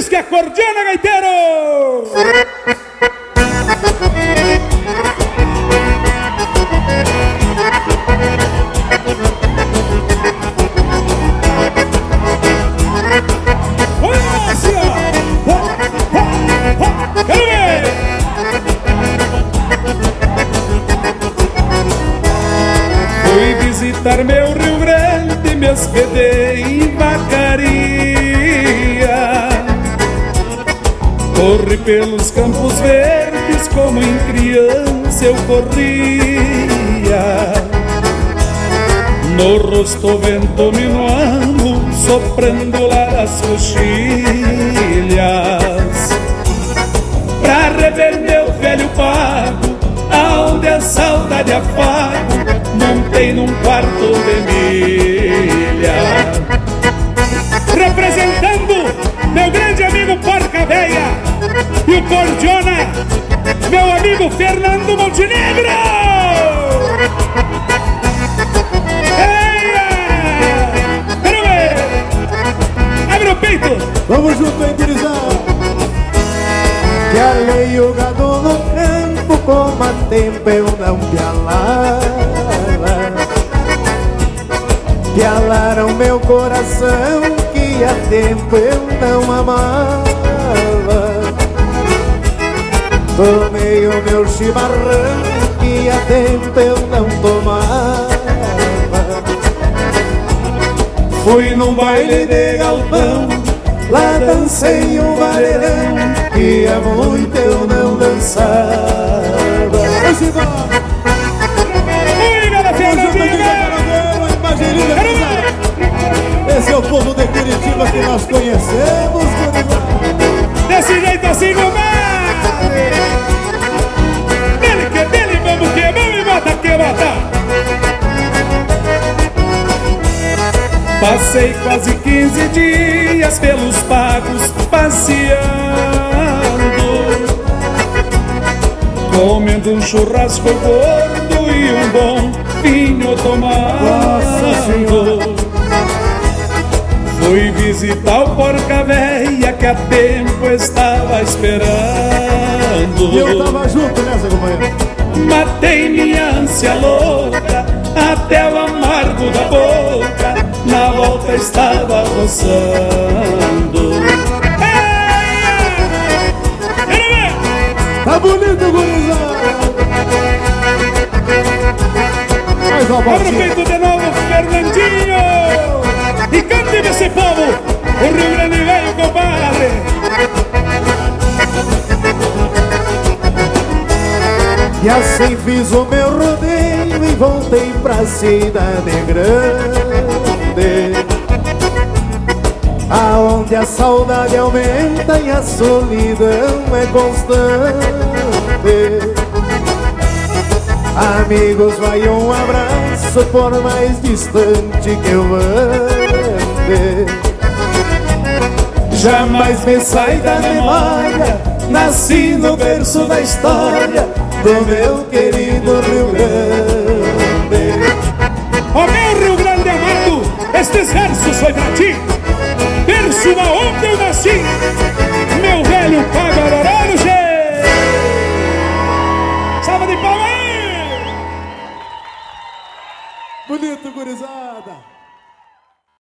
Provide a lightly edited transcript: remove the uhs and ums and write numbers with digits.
diz que acordeona, gaiteiro! Quero ver! Fui visitar meu Rio Grande, me hospedei em Vacaria. Corri pelos campos verdes como em criança eu corria. No rosto vento minuano, soprando lá as coxilhas. Pra rever meu velho pago, aonde a saudade afago, montei num quarto de milha. Representando meu grande amigo Porca Véia e o Cordiona, meu amigo Fernando Montenegro! Eia! Quero ver! Abre o peito! Vamos junto, hein, gurizada! Que alei o gado no campo, como a tempo eu não pialara. Pialaram meu coração, que a tempo eu não amava. Tomei o meu chimarrão, que a tempo eu não tomava. Fui num baile de galpão, lá dancei um vareirão, que há muito eu não dançava. Vamos embora! Oi, galera, esse é o povo de Curitiba que nós conhecemos, gurizada. Desse jeito assim, comadre! Dele que dele, vamos que vamos e bota que bota! Passei quase 15 dias pelos pagos passeando, comendo um churrasco gordo e um bom vinho tomando. Fui visitar o Porca Véia que há tempo estava esperando. E eu tava junto nessa, companheiro. Matei minha ânsia louca até o amargo da boca, na volta estava roçando. Tá bonito, gurizada! Mais uma Abre o botinha. peito de novo, Fernandinho! E cante desse povo, o Rio Grande Velho, compadre! E assim fiz o meu rodeio e voltei pra cidade grande, aonde a saudade aumenta e a solidão é constante. Amigos, vai um abraço por mais distante que eu ande. Jamais me sai da memória, nasci no berço da história do meu querido Rio Grande. Ó meu Rio Grande amado, estes versos foi pra ti, berço aonde eu nasci, meu velho Pagarorano, che! Salva de palmas aí! Bonito, gurizada!